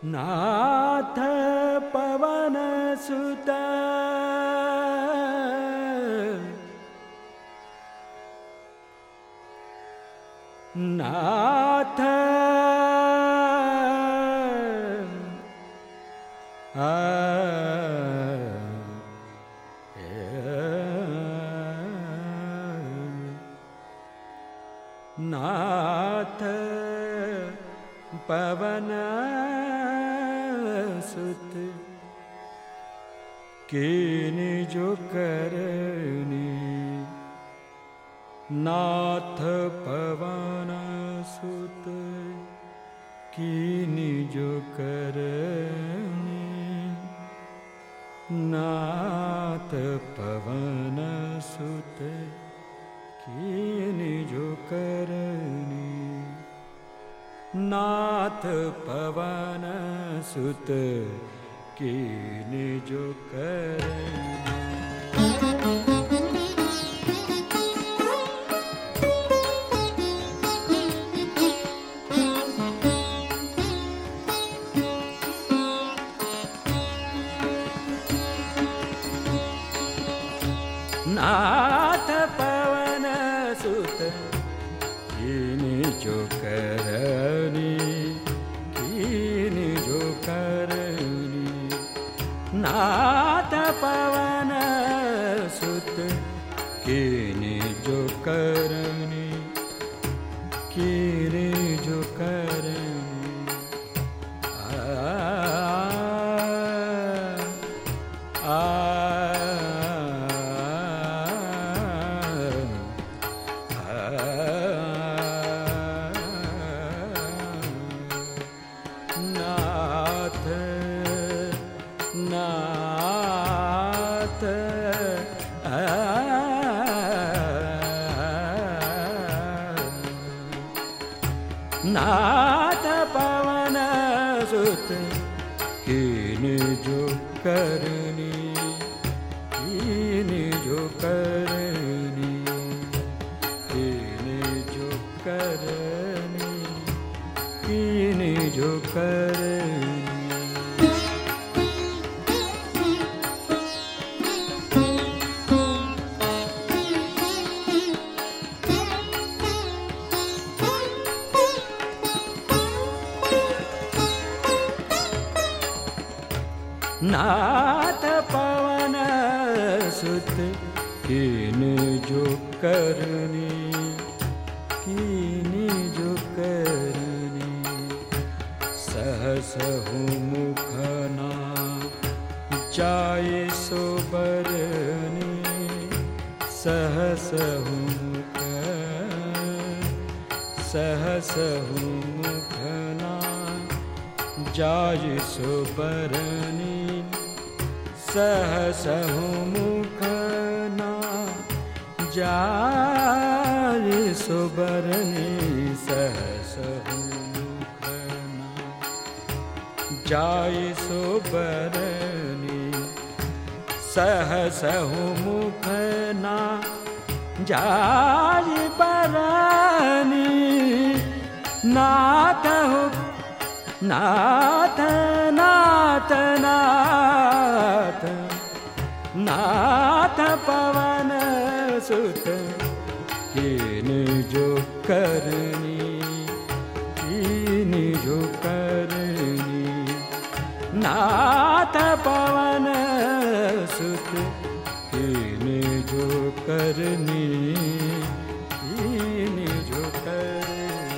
नाथ पवन सुत नाथ नाथ पवन सुत कीनि जो करनी नाथ पवन सुत कीनि जो करनी नाथ पवन सुत कीनि जो करनी नाथ पवन सुत कीनि जो करनी नाथ पवन सुत कीनि जो करनी कीनि जो करनी नाथ पवन सुत कीनि जो करनी कीनि जो करनी नाथ पवन सुत कीनि जो करनी कीनि जो करनी कीनि जो करनी कीनि जो करनी नाथ पवन सुत कीनि जो करनी कीनि जो करनी सहस मुख ना जाय सो बरनी सहस मुख ना जाय सो बरनी सहस मुख ना जाय सो बरनी सहस मुख ना जाय सो बरनी सहस मुख ना जाय बरनी नाथ नाथ नाथ नाथ नाथ पवन सुत कीनि जो करनी कीनि जो करनी नाथ पवन सुत कीनि जो करनी कीनि जो करनी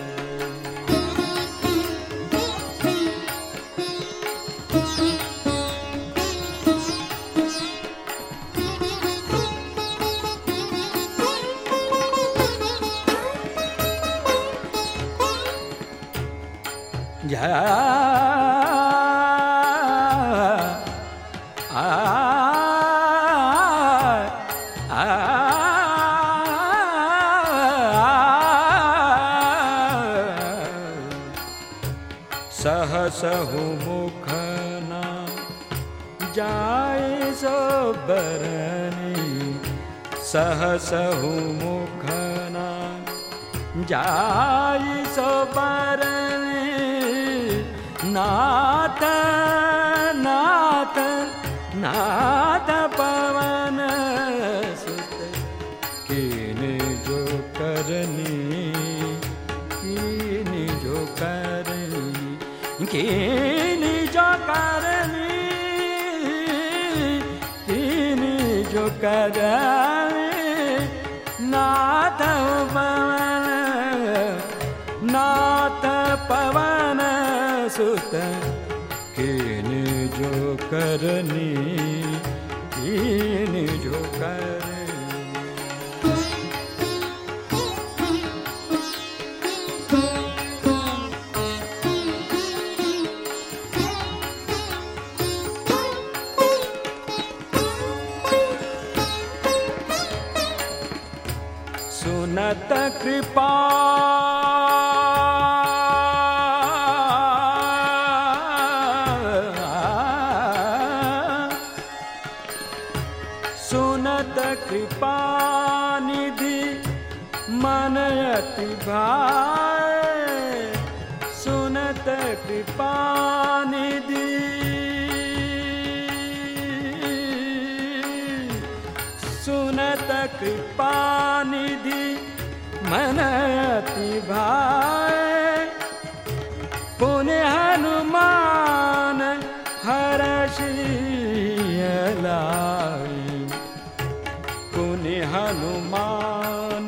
सहस मुख ना जाय सो बरनी सहस मुख ना जाय सो बरनी नाथ नाथ नाथ पवन सुत कीने जो करनी कीने जो करनी कीने जो करनी कीने जो करनी नाथ पवन नाथ पवन सुत कीने जो करनी कीने जो करनी सुनत कृपा सुनत कृपा निधि मन अति भाए सुनत कृपा निधि सुनत कृपा निधि मन अति भाए पुण्य हनुमान हर्षियलाई पुण्य हनुमान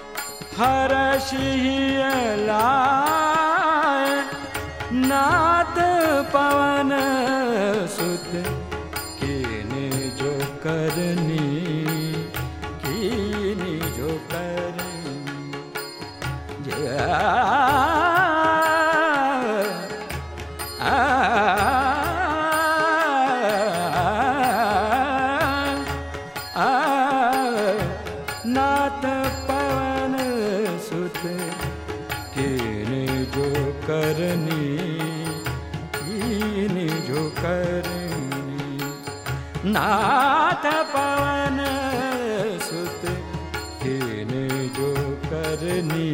हर्षियलाई नाथ पवन सुत कीने जो करनी कीने जो करनी नाथ पवन सुत कीने जो करनी कीने जो करनी नाथ पवन सुत कीने जो करनी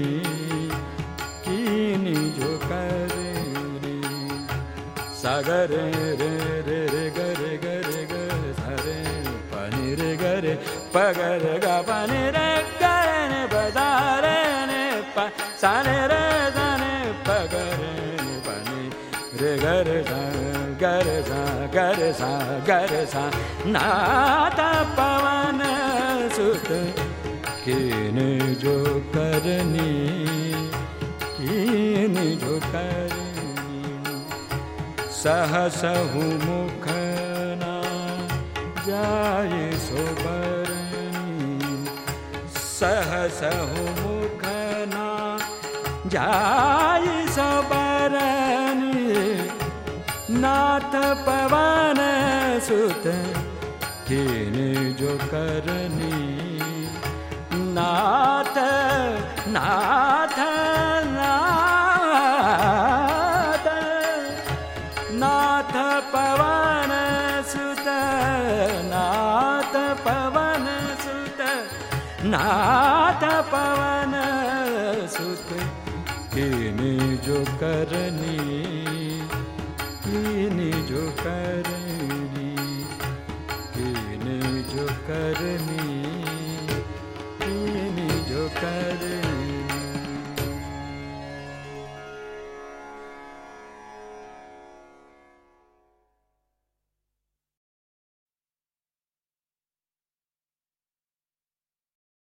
कीने जो करनी सागर रे रे रे गरे गरे गरे सारे पानी रे गरे पगर गा पानी रे गरे ने बजारे ने पा साने रे जाने पगरे ने पानी रे गरे सा गरे सा गरे सा गरे सा नाथ पवन सुत कीने जो करनी कीने जो करनी सहसहु मुख ना जाए सो बरनी सहसहु मुख ना जाए सो बरनी नाथ पवन सुत कीने जो करनी नाथ नाथ नाथ नाथ पवन सुत नाथ पवन सुत नाथ पवन सुत कीने जो करनी कीने जो करनी